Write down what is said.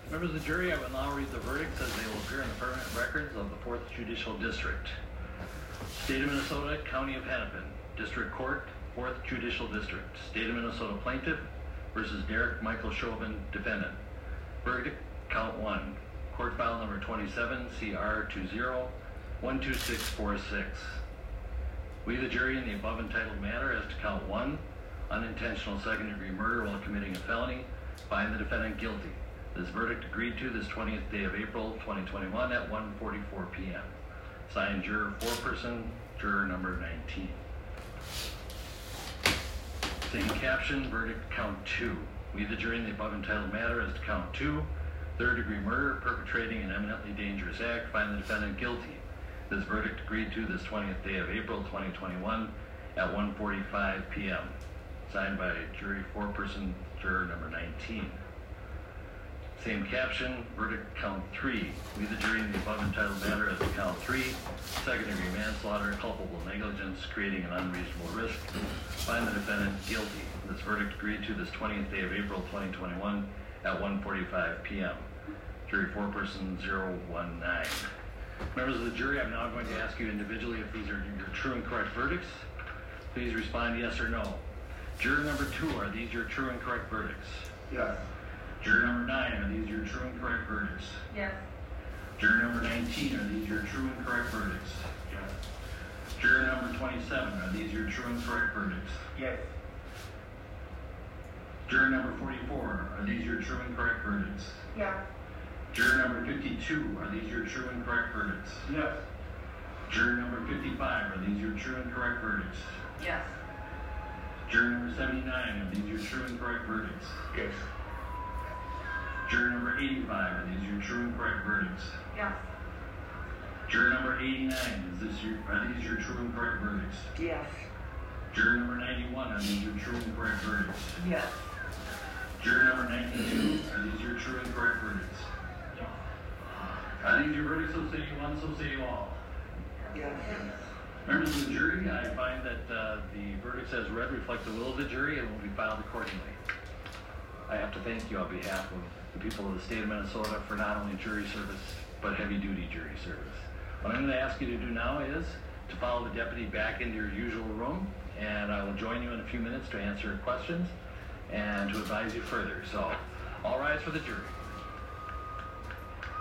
Members of the jury, I will now read the verdicts as they will appear in the permanent records of the 4th Judicial District. State of Minnesota, County of Hennepin, District Court, 4th Judicial District. State of Minnesota Plaintiff versus Derek Michael Chauvin, Defendant. Verdict, Count 1. Court file number 27, CR 20-12646. We, the jury, in the above entitled matter as to Count 1, unintentional second-degree murder while committing a felony, find the defendant guilty. This verdict agreed to this 20th day of April 2021 at 1:44 p.m. Signed, juror foreperson, juror number 19. Same caption, verdict, Count 2. We, the jury, in the above entitled matter as to Count 2, third-degree murder, perpetrating an eminently dangerous act, find the defendant guilty. This verdict agreed to this 20th day of April 2021 at 1:45 p.m. Signed by jury foreperson, juror number 19. Same caption, verdict, Count 3. We, the jury, in the above entitled matter as to Count 3, second-degree manslaughter, culpable negligence, creating an unreasonable risk, find the defendant guilty. This verdict agreed to this 20th day of April 2021 at 1:45 p.m. Jury foreperson 019. Members of the jury, I'm now going to ask you individually if these are your true and correct verdicts. Please respond yes or no. Juror number 2, are these your true and correct verdicts? Yes. Juror number 9, are these your true and correct verdicts? Yes. Juror number 19, are these your true and correct verdicts? Yes. Juror number 27, are these your true and correct verdicts? Yes. Juror number 44, are these your true and correct verdicts? Yes. Juror number 52, are these your true and correct verdicts? Yes. Juror number 55, are these your true and correct verdicts? Yes. Juror number 79, are these your true and correct verdicts? Yes. Juror number 85, are these your true and correct verdicts? Yes. Juror number 89, are these your true and correct verdicts? Yes. Juror number 91, are these your true and correct verdicts? Yes. Juror number 92, are these your true and correct verdicts? Are these your verdicts, so say you one, so say you all? Yes. Members of the jury, I find that the verdicts as read reflect the will of the jury and will be filed accordingly. I have to thank you on behalf of the people of the state of Minnesota for not only jury service, but heavy-duty jury service. What I'm going to ask you to do now is to follow the deputy back into your usual room, and I will join you in a few minutes to answer questions and to advise you further. So, all rise for the jury.